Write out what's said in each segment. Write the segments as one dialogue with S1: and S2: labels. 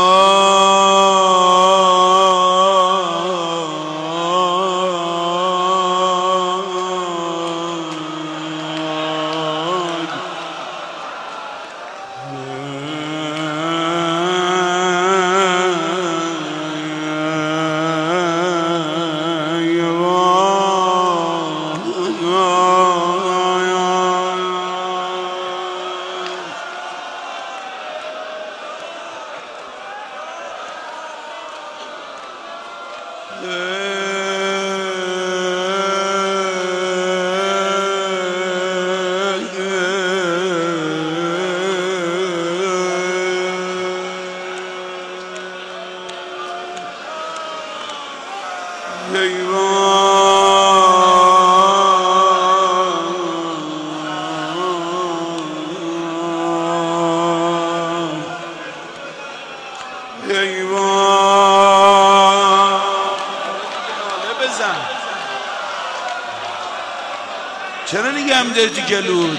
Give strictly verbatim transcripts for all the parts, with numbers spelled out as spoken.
S1: چرا نگم داری تو گلوت؟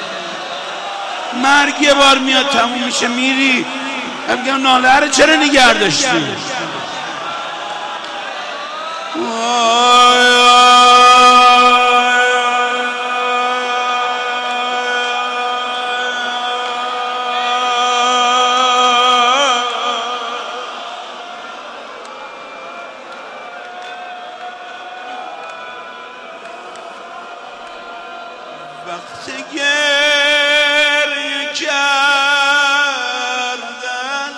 S1: مرگ یه بار میاد تموم میشه میری. من میگم ناله رو چرا نگه داشتی؟ وقت گریه کردن،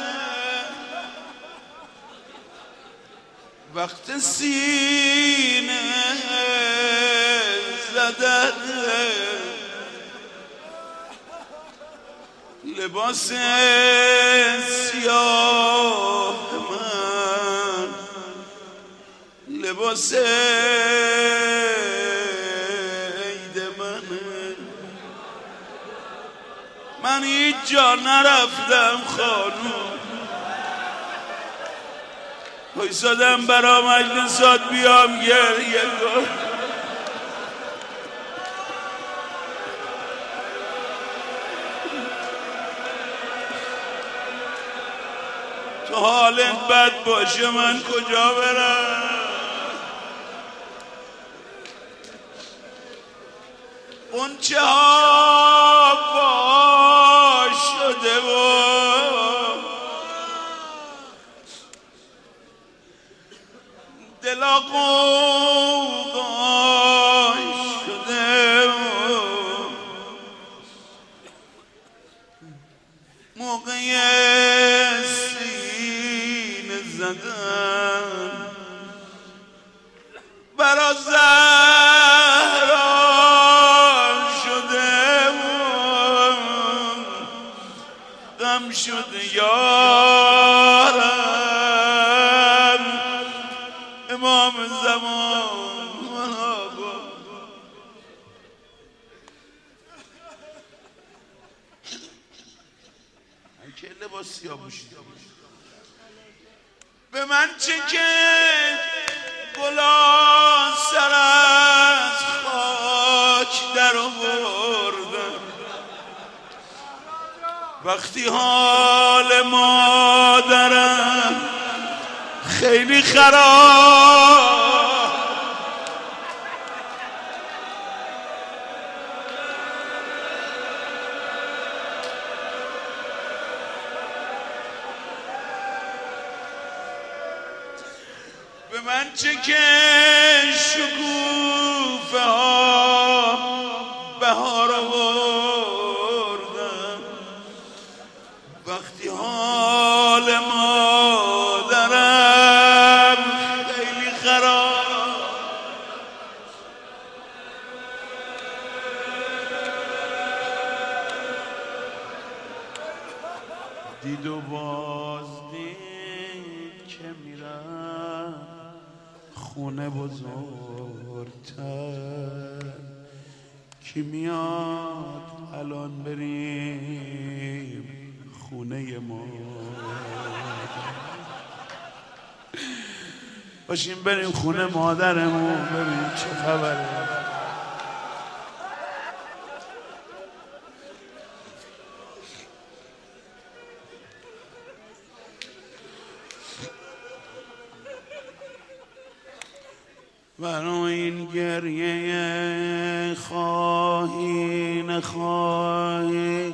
S1: وقت سینه زدن، لباس سیاه من، لباس من هیچ جا نرفتم خانوم، بایستادم برا مجلسات بیام گریه کن. تو حالت بد باشه من کجا برم؟ غنچه ها باش شده و دلا قوقاش شده و موقع سینه زدن برا غم شد یارم امام زمان. من که لباس سیاه پوشیدم به من چه که گلا سر از خاک در آوردم. وقتی حال مادرم خیلی خراب، به من چه که شکوفه ها بهار آوردم. وقتی حال مادرم خیلی خراب، دید و باز دید که میرم خونه بزرگتر. کی میاد الان بریم خونه ما؟ باشیم بریم خونه مادرمون ببینیم چه خبره. برای این گریه خواهی نخواهی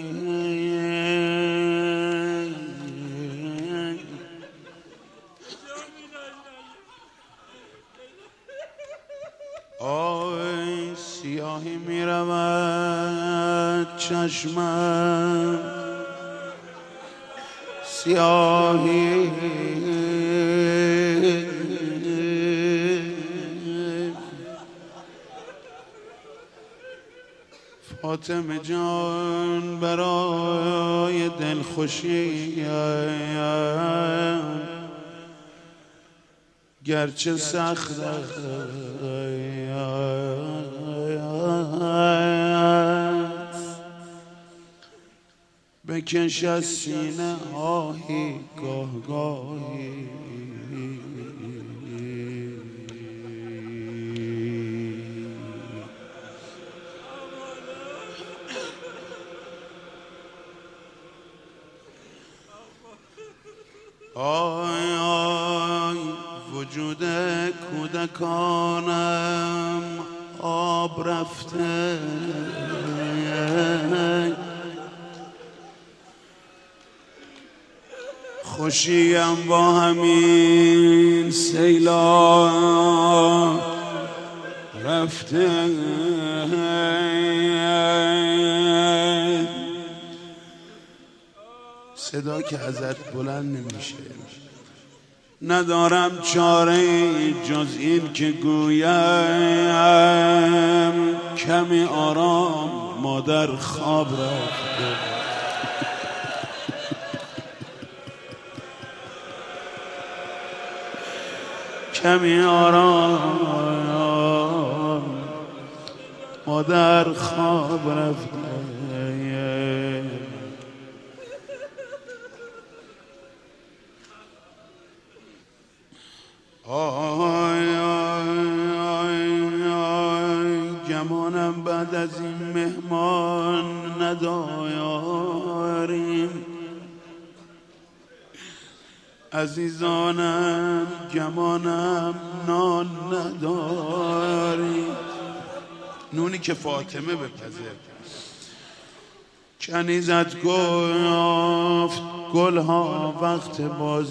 S1: آی سیاهی می رود چشمم سیاهی فاطمه جان برای دلخوشی گرچه سخت بکش از سینه آهی گاه گاهی آی آی وجود کودکانم آب رفته خوشیم با همین سیلاب رفته صدا که ازت بلند نمیشه ندارم چاره جز این که گویم کمی آرام مادر خواب رفته کمی آرام مادر خواب رفته آی آی آی آی گمانم بعد از این مهمان نداریم عزیزانم گمانم نان نداریم نونی که فاطمه بپزه کنیزت گفت گلها وقت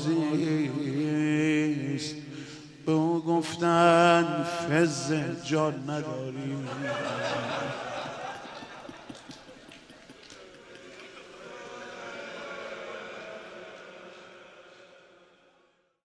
S1: بازیست به او گفتن فز جان نداریم